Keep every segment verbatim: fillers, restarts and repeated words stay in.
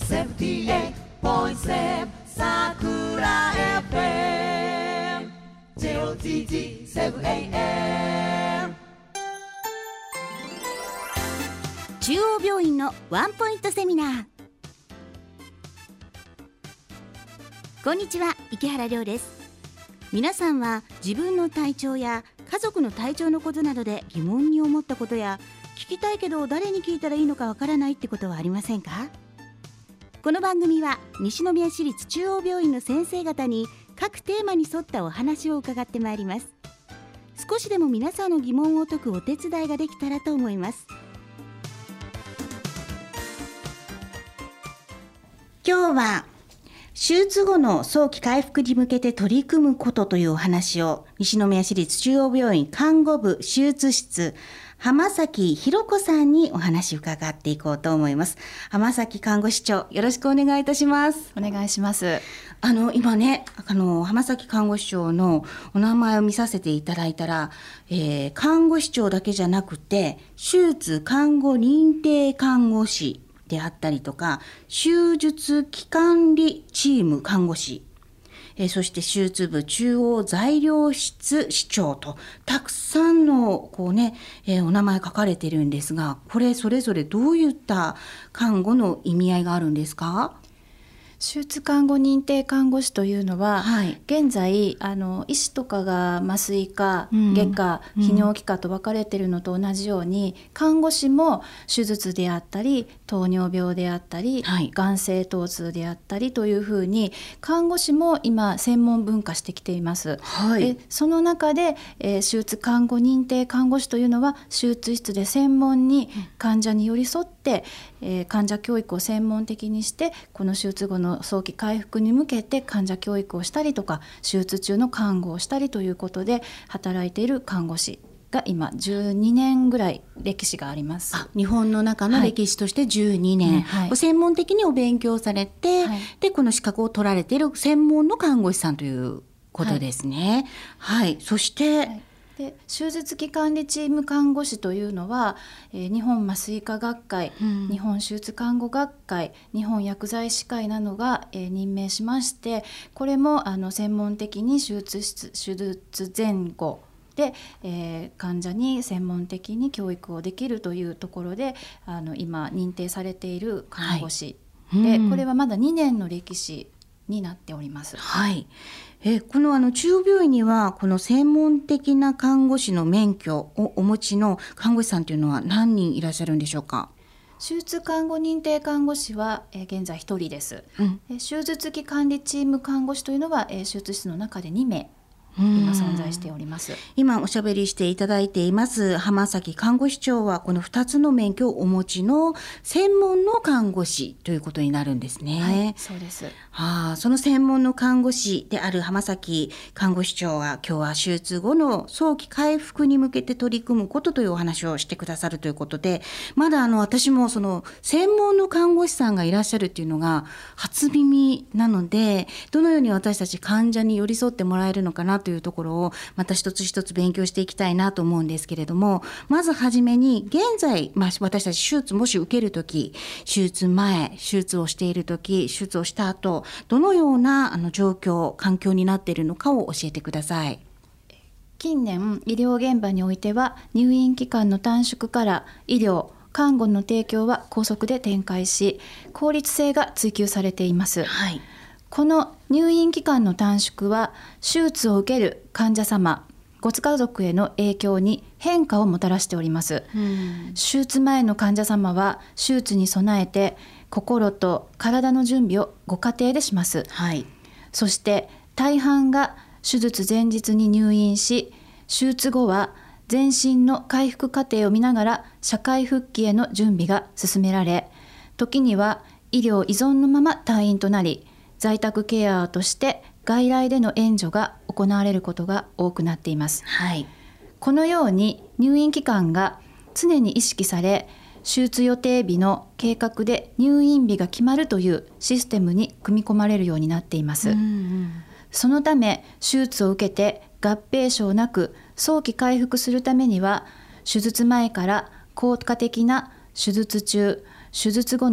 セブンティーエイトポイントセブン さくら エフエム ジェーオーティーティーセブンエーエム中央病院のワンポイントセミナー。こんにちは、池原亮です。皆さんは自分の体調や家族の体調のことなどで疑問に思ったことや、聞きたいけど誰に聞いたらいいのかわからないってことはありませんか？この番組は西宮市立中央病院の先生方に各テーマに沿ったお話を伺ってまいります。少しでも皆さんの疑問を解くお手伝いができたらと思います。今日は手術後の早期回復に向けて取り組むことというお話を、西宮市立中央病院看護部手術室浜崎弘子さんにお話を伺っていこうと思います。浜崎看護師長、よろしくお願いいたします。 お願いします。 あの今ね、あの浜崎看護師長のお名前を見させていただいたら、えー、看護師長だけじゃなくて手術看護認定看護師であったりとか、手術機管理チーム看護師、えー、そして手術部中央材料室室長と、たくさんのこう、ねえー、お名前書かれているんですが、これそれぞれどういった看護の意味合いがあるんですか？ 手術看護認定看護師というのは、 はい、 現在あの医師とかが麻酔科、 うん、 外科、泌尿器科と分かれているのと同じように、うん、看護師も手術であったり糖尿病であったり、はい、眼性疼痛であったりというふうに、看護師も今専門分化してきています、はい、えその中で、えー、手術看護認定看護師というのは、手術室で専門に患者に寄り添って、えー、患者教育を専門的にして、この手術後の早期回復に向けて患者教育をしたりとか、手術中の看護をしたりということで働いている看護師が今じゅうにねんぐらい歴史があります。 あ、日本の中の歴史としてじゅうにねん、はいはい、専門的にお勉強されて、はい、でこの資格を取られている専門の看護師さんということですね。はい、はい、そして、はい、 で手術機管理チーム看護師というのは、えー、日本麻酔科学会、うん、日本手術看護学会、日本薬剤師会などが、えー、任命しまして、これもあの専門的に手術室手術前後で、えー、患者に専門的に教育をできるというところで、あの今認定されている看護師、はい、で、うん、これはまだにねんの歴史になっております。 はい、えこのあの中央病院にはこの専門的な看護師の免許をお持ちの看護師さんというのは何人いらっしゃるんでしょうか？ 手術看護認定看護師は、えー、現在ひとりです、うん、手術機管理チーム看護師というのは、えー、手術室の中でにめい今存在しております。 今おしゃべりしていただいています浜崎看護師長は、このふたつの免許をお持ちの専門の看護師ということになるんですね。 はい、そうです。 はあ、その専門の看護師である浜崎看護師長は、今日は手術後の早期回復に向けて取り組むことというお話をしてくださるということで、まだあの私もその専門の看護師さんがいらっしゃるっていうのが初耳なので、どのように私たち患者に寄り添ってもらえるのかなというところをまた一つ一つ勉強していきたいなと思うんですけれども、まずはじめに現在、まあ、私たち手術もし受けるとき、手術前、手術をしているとき、手術をした後、どのようなあの状況、環境になっているのかを教えてください。 近年医療現場においては、入院期間の短縮から医療看護の提供は高速で展開し、効率性が追求されています。はい、この入院期間の短縮は、手術を受ける患者様、ご家族への影響に変化をもたらしております。うん、手術前の患者様は手術に備えて心と体の準備をご家庭でします。はい、そして大半が手術前日に入院し、手術後は全身の回復過程を見ながら社会復帰への準備が進められ、時には医療依存のまま退院となり、在宅ケアとして外来での援助が行われることが多くなっています。はい、このように入院期間が常に意識され、手術予定日の計画で入院日が決まるというシステムに組み込まれるようになっています。うんうん、そのため手術を受けて合併症なく早期回復するためには、手術前から効果的な手術中、手術後の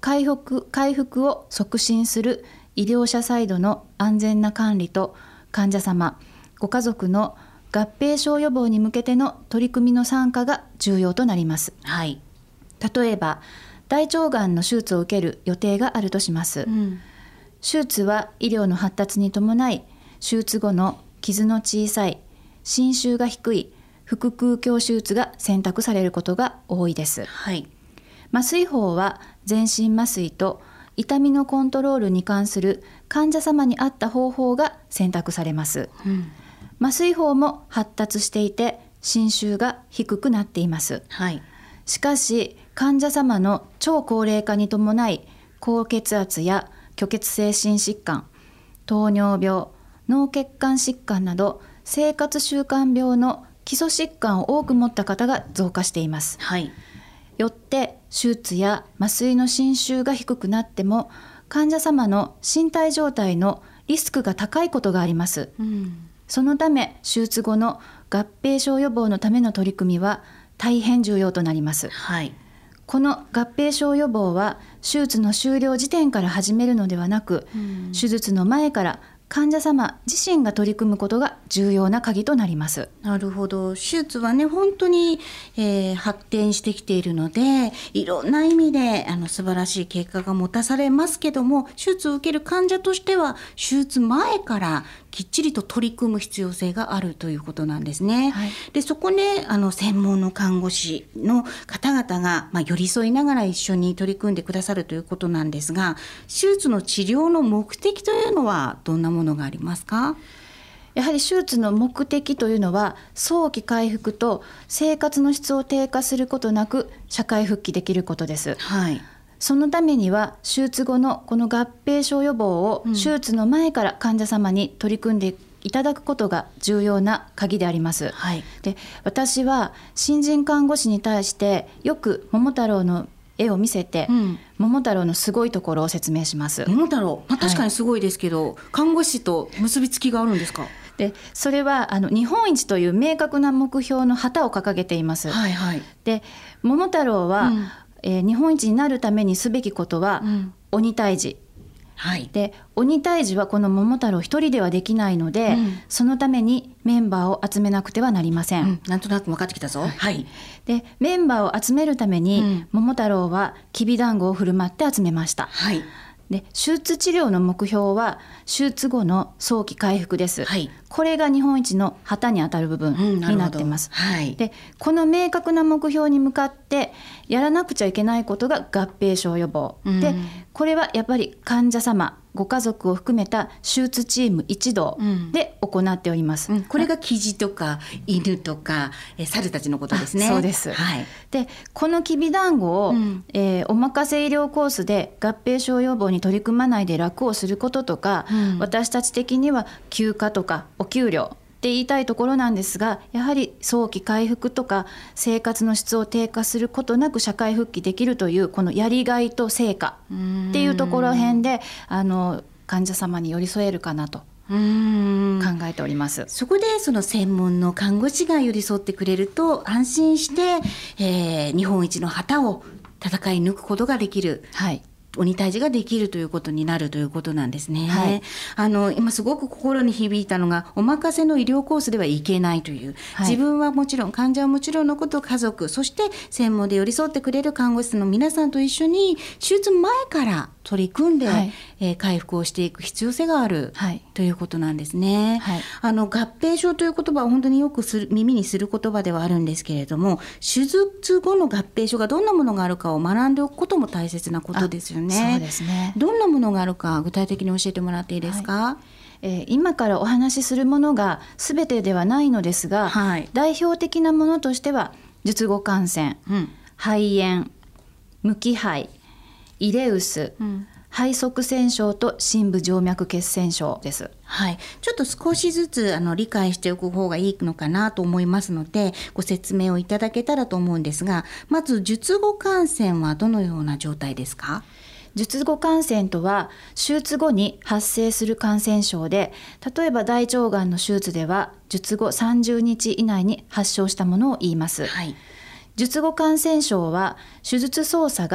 回復、回復を促進する医療者サイドの安全な管理と患者様、ご家族の合併症予防に向けての取り組みの参加が重要となります。 はい、 例えば大腸がんの手術を受ける予定があるとします、うん、手術は医療の発達に伴い手術後の傷の小さい、侵襲が低い腹腔鏡手術が選択されることが多いです、 はい、 麻酔法は全身麻酔と痛みのコントロールに関する患者様に合った方法が選択されます、うん、麻酔法も発達していて侵襲が低くなっています、 はい、 しかし患者様の超高齢化に伴い高血圧や虚血性心疾患、糖尿病、脳血管疾患など生活習慣病の基礎疾患を多く持った方が増加しています、 はい、 よって手術や麻酔の侵襲が低くなっても患者様の身体状態のリスクが高いことがあります、うん、そのため手術後の合併症予防のための取り組みは大変重要となります、 はい、 この合併症予防は手術の終了時点から始めるのではなく、うん、手術の前から患者様自身が取り組むことが重要な鍵となります。 なるほど。手術はね本当に、えー、発展してきているのでいろんな意味であの素晴らしい結果が持たされますけども、手術を受ける患者としては手術前からきっちりと取り組む必要性があるということなんですね、はい、でそこであの専門の看護師の方々が、まあ、寄り添いながら一緒に取り組んでくださるということなんですが、手術の治療の目的というのはどんなものがありますか？ やはり手術の目的というのは早期回復と生活の質を低下することなく社会復帰できることです、 はい、 そのためには手術後のこの合併症予防を手術の前から患者様に取り組んでいただくことが重要な鍵であります、 はい、 で私は新人看護師に対してよく桃太郎の絵を見せて、うん、桃太郎のすごいところを説明します。 桃太郎、まあ、確かにすごいですけど、はい、看護師と結びつきがあるんですか？ でそれはあの日本一という明確な目標の旗を掲げています、 はいはい、 で桃太郎は、うんえー、日本一になるためにすべきことは、うん、鬼退治、はい、で鬼退治はこの桃太郎一人ではできないので、うん、そのためにメンバーを集めなくてはなりません、うん、 なんとなく分かってきたぞ、はいはい、 でメンバーを集めるために、うん、桃太郎はきびだんごを振る舞って集めました、 はい、 で手術治療の目標は手術後の早期回復です、 はい、 これが日本一の旗に当たる部分になっています、 うんはい、 でこの明確な目標に向かってやらなくちゃいけないことが合併症予防、うん、でこれはやっぱり患者様ご家族を含めた手術チーム一同で行っております、 うんうん、これがキジとか犬とかえ猿たちのことですね。 そうです、はい、でこのきびだんごを、うんえー、お任せ医療コースで合併症予防に取り組まないで楽をすることとか、うん、私たち的には休暇とかお給料って言いたいところなんですが、やはり早期回復とか生活の質を低下することなく社会復帰できるというこのやりがいと成果っていうところへんであの患者様に寄り添えるかなと考えております。 そこでその専門の看護師が寄り添ってくれると安心して、えー、日本一の旗を戦い抜くことができる、はい鬼退治ができるということになるということなんですね、はい、あの今すごく心に響いたのがお任せの医療コースではいけないという、はい、自分はもちろん患者はもちろんのこと家族そして専門で寄り添ってくれる看護師の皆さんと一緒に手術前から取り組んで、はいえー、回復をしていく必要性がある、はい、ということなんですね、はい、あの合併症という言葉は本当によくする耳にする言葉ではあるんですけれども、手術後の合併症がどんなものがあるかを学んでおくことも大切なことですよね。 そうですね。 どんなものがあるか具体的に教えてもらっていいですか？ はいえー、今からお話しするものが全てではないのですが、はい、代表的なものとしては術後感染、うん、肺炎、無気肺、イレウス、うん肺塞栓症と深部静脈血栓症です、 はい、ちょっと少しずつあの理解しておく方がいいのかなと思いますのでご説明をいただけたらと思うんですが、まず術後感染はどのような状態ですか？ 術後感染とは手術後に発生する感染症で、例えば大腸がんの手術では術後さんじゅうにち以内に発症したものを言います、はい、術後感染症は手術操作が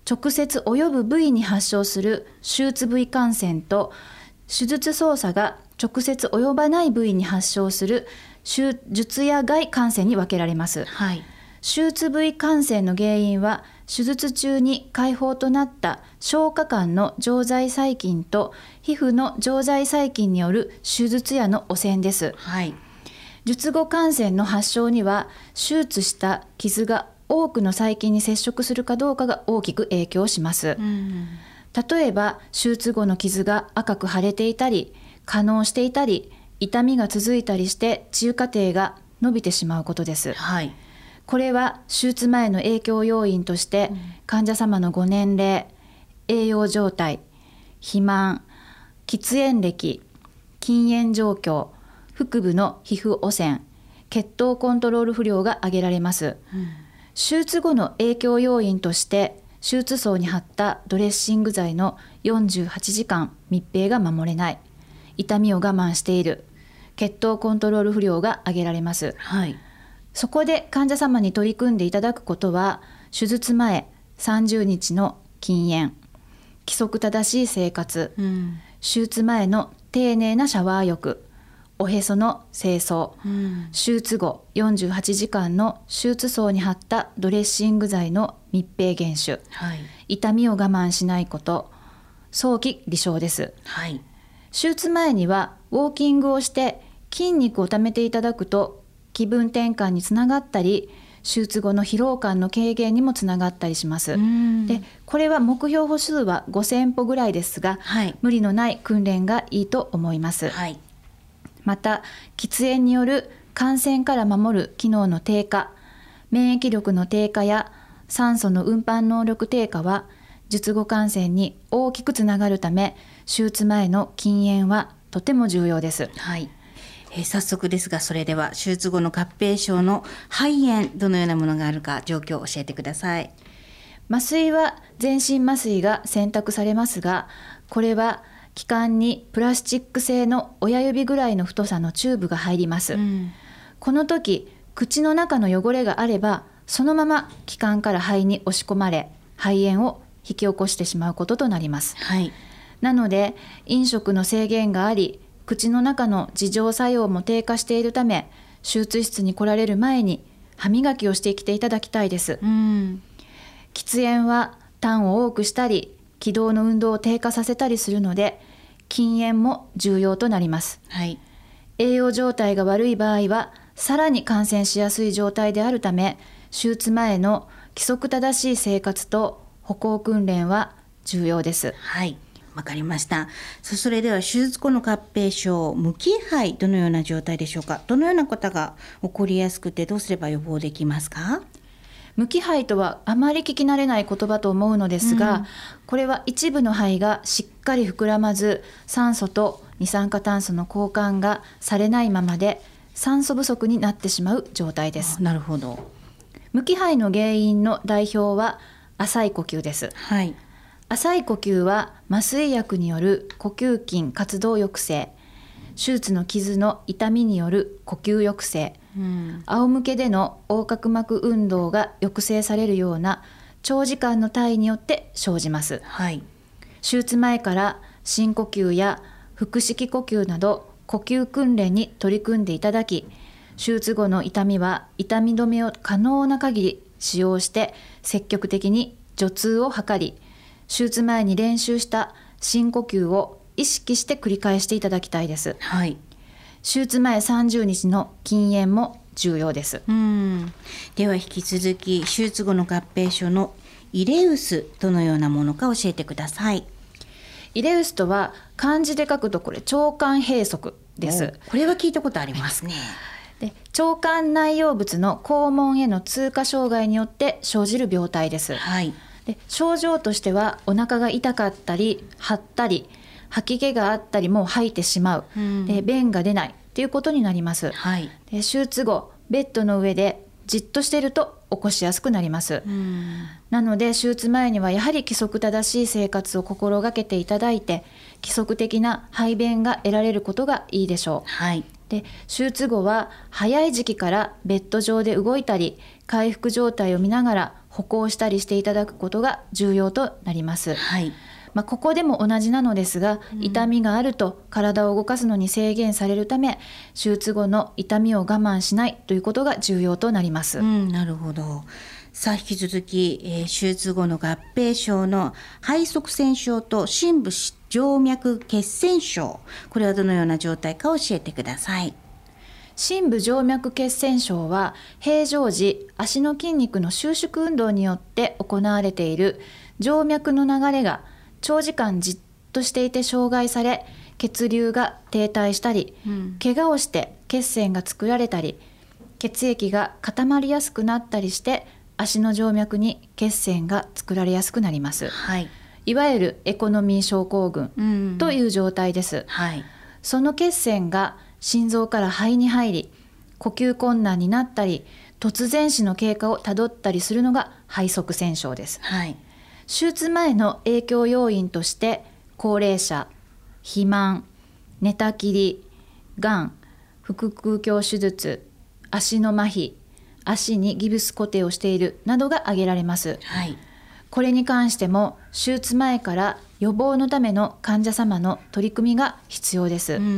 直接及ぶ部位に発症する手術部位感染と、手術操作が直接及ばない部位に発症する手術野外感染に分けられます、はい、手術部位感染の原因は手術中に開放となった消化管の常在細菌と皮膚の常在細菌による手術野の汚染です、はい、術後感染の発症には手術した傷が多くの細菌に接触するかどうかが大きく影響します、うん、例えば手術後の傷が赤く腫れていたり化膿していたり痛みが続いたりして治癒過程が伸びてしまうことです、はい、これは手術前の影響要因として、うん、患者様のご年齢、栄養状態、肥満、喫煙歴、禁煙状況、腹部の皮膚汚染、血糖コントロール不良が挙げられます、うん、手術後の影響要因として手術槽に貼ったドレッシング剤のよんじゅうはちじかん密閉が守れない、痛みを我慢している、血糖コントロール不良が挙げられます、はい、そこで患者様に取り組んでいただくことは、手術前さんじゅうにちの禁煙、規則正しい生活、うん、手術前の丁寧なシャワー浴、おへその清掃、うん、手術後よんじゅうはちじかんの手術槽に貼ったドレッシング剤の密閉厳守、はい、痛みを我慢しないこと、早期離床です、はい、手術前にはウォーキングをして筋肉をためていただくと気分転換につながったり、手術後の疲労感の軽減にもつながったりします。で、これは目標歩数はごせんぽぐらいですが、はい、無理のない訓練がいいと思います、はい、また喫煙による感染から守る機能の低下、免疫力の低下や酸素の運搬能力低下は術後感染に大きくつながるため、手術前の禁煙はとても重要です、はい。 えー、早速ですが、それでは手術後の合併症の肺炎、どのようなものがあるか状況を教えてください。 麻酔は全身麻酔が選択されますが、これは気管にプラスチック製の親指ぐらいの太さのチューブが入ります、うん、この時口の中の汚れがあればそのまま気管から肺に押し込まれ、肺炎を引き起こしてしまうこととなります、はい、なので飲食の制限があり、口の中の自浄作用も低下しているため、手術室に来られる前に歯磨きをしてきていただきたいです、うん、喫煙は痰を多くしたり気道の運動を低下させたりするので禁煙も重要となります、はい、栄養状態が悪い場合はさらに感染しやすい状態であるため、手術前の規則正しい生活と歩行訓練は重要です。 はい、わかりました。それでは手術後の合併症、無気肺、どのような状態でしょうか。どのようなことが起こりやすくて、どうすれば予防できますか。 無気肺とはあまり聞き慣れない言葉と思うのですが、うん、これは一部の肺がしっかり膨らまず、酸素と二酸化炭素の交換がされないままで酸素不足になってしまう状態です。 なるほど。 無気肺の原因の代表は浅い呼吸です、はい、浅い呼吸は麻酔薬による呼吸筋活動抑制、手術の傷の痛みによる呼吸抑制、うん、仰向けでの横隔膜運動が抑制されるような長時間の体位によって生じます、はい、手術前から深呼吸や腹式呼吸など呼吸訓練に取り組んでいただき、手術後の痛みは痛み止めを可能な限り使用して積極的に除痛を図り、手術前に練習した深呼吸を意識して繰り返していただきたいです、はい、手術前さんじゅうにちの禁煙も重要です。 うん、では引き続き手術後の合併症のイレウス、どのようなものか教えてください。 イレウスとは漢字で書くとこれ腸管閉塞です。 これは聞いたことありますね。 で、腸管内容物の肛門への通過障害によって生じる病態です、はい、で症状としてはお腹が痛かったり張ったり吐き気があったりもう吐いてしまう、うん、で便が出ないということになります、はい、で手術後ベッドの上でじっとしていると起こしやすくなります、うん、なので手術前にはやはり規則正しい生活を心がけていただいて、規則的な排便が得られることがいいでしょう、はい、で手術後は早い時期からベッド上で動いたり回復状態を見ながら歩行したりしていただくことが重要となります。 はい。 まあ、ここでも同じなのですが、うん、痛みがあると体を動かすのに制限されるため、手術後の痛みを我慢しないということが重要となります。 うん、なるほど。さあ引き続き、えー、手術後の合併症の肺塞栓症と深部静脈血栓症、これはどのような状態か教えてください。 深部静脈血栓症は平常時足の筋肉の収縮運動によって行われている静脈の流れが長時間じっとしていて障害され、血流が停滞したり、うん、怪我をして血栓が作られたり、血液が固まりやすくなったりして足の静脈に血栓が作られやすくなります。はい、いわゆるエコノミー症候群という状態です。うん、はい、その血栓が心臓から肺に入り、呼吸困難になったり突然死の経過をたどったりするのが肺塞栓症です。はい、手術前の影響要因として高齢者、肥満、寝たきり、がん、腹腔鏡手術、足の麻痺、足にギブス固定をしているなどが挙げられます。はい、これに関しても手術前から予防のための患者様の取り組みが必要です。うん、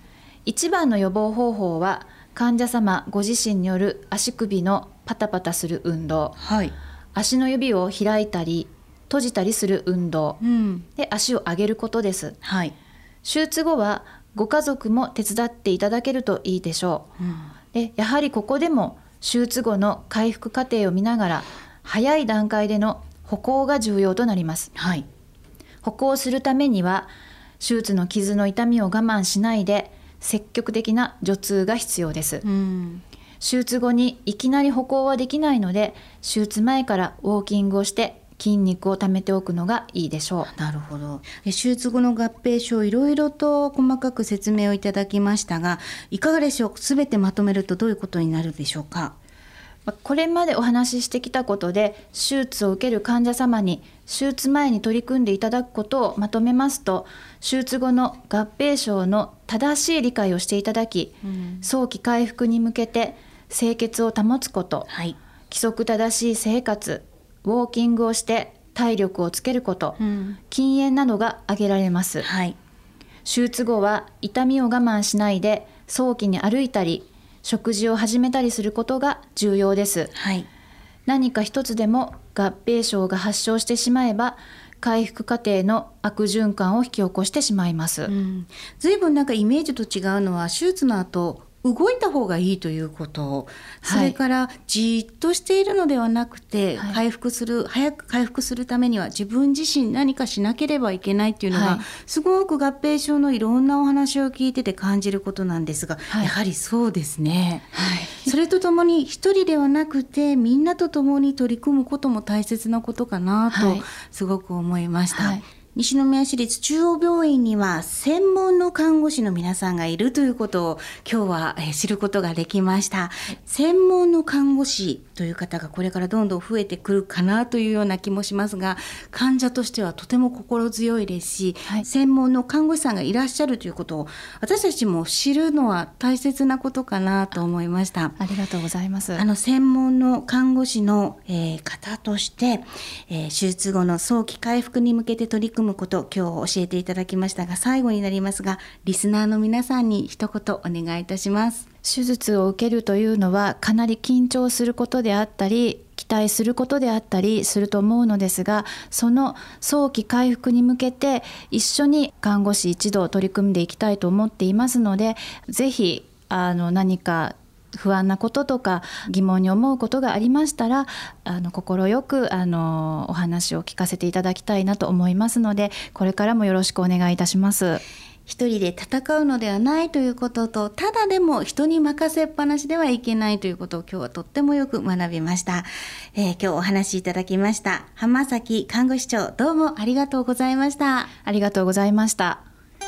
一番の予防方法は患者様ご自身による足首のパタパタする運動、はい、足の指を開いたり閉じたりする運動、うん、で足を上げることです。はい、手術後はご家族も手伝っていただけるといいでしょう。うん、でやはりここでも手術後の回復過程を見ながら早い段階での歩行が重要となります。はい、歩行するためには手術の傷の痛みを我慢しないで積極的な除痛が必要です。うん、手術後にいきなり歩行はできないので、手術前からウォーキングをして筋肉を貯めておくのがいいでしょう。 なるほど。手術後の合併症、いろいろと細かく説明をいただきましたが、いかがでしょう。すべてまとめるとどういうことになるでしょうか。 これまでお話ししてきたことで、手術を受ける患者様に手術前に取り組んでいただくことをまとめますと、手術後の合併症の正しい理解をしていただき、うん、早期回復に向けて清潔を保つこと、はい、規則正しい生活、ウォーキングをして体力をつけること、うん、禁煙などが挙げられます。はい、手術後は痛みを我慢しないで早期に歩いたり食事を始めたりすることが重要です。はい、何か一つでも合併症が発症してしまえば回復過程の悪循環を引き起こしてしまいます。うん、 ずいぶんなんかイメージと違うのは、手術の後動いた方がいいということ、それからじっとしているのではなくて、はい、回復する早く回復するためには自分自身何かしなければいけないっていうのが、はい、すごく合併症のいろんなお話を聞いてて感じることなんですが、はい、やはりそうですね。はい、それとともに一人ではなくてみんなと共に取り組むことも大切なことかなとすごく思いました。はいはい、西宮市立中央病院には専門の看護師の皆さんがいるということを今日は知ることができました。専門の看護師という方がこれからどんどん増えてくるかなというような気もしますが、患者としてはとても心強いですし、はい、専門の看護師さんがいらっしゃるということを私たちも知るのは大切なことかなと思いました。 ありがとうございます。 あの専門の看護師の、えー、方として、えー、手術後の早期回復に向けて取り組むこと今日教えていただきましたが、最後になりますがリスナーの皆さんに一言お願いいたします。 手術を受けるというのはかなり緊張することであったり期待することであったりすると思うのですが、その早期回復に向けて一緒に看護師一同取り組んでいきたいと思っていますので、ぜひあの何か不安なこととか疑問に思うことがありましたら、あの心よくあのお話を聞かせていただきたいなと思いますので、これからもよろしくお願いいたします。 一人で戦うのではないということと、ただでも人に任せっぱなしではいけないということを今日はとってもよく学びました。えー、今日お話しいただきました浜崎看護師長、どうもありがとうございました。 ありがとうございました。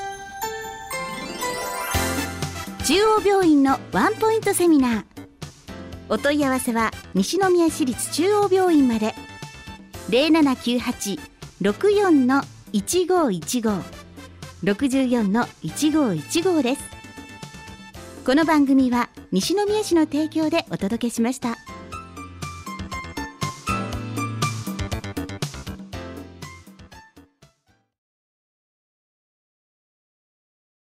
中央病院のワンポイントセミナー、お問い合わせは西宮市立中央病院まで。 ゼロななきゅうはち ろくよん いちごいちご ろくよん いちごいちごです。この番組は西宮市の提供でお届けしました。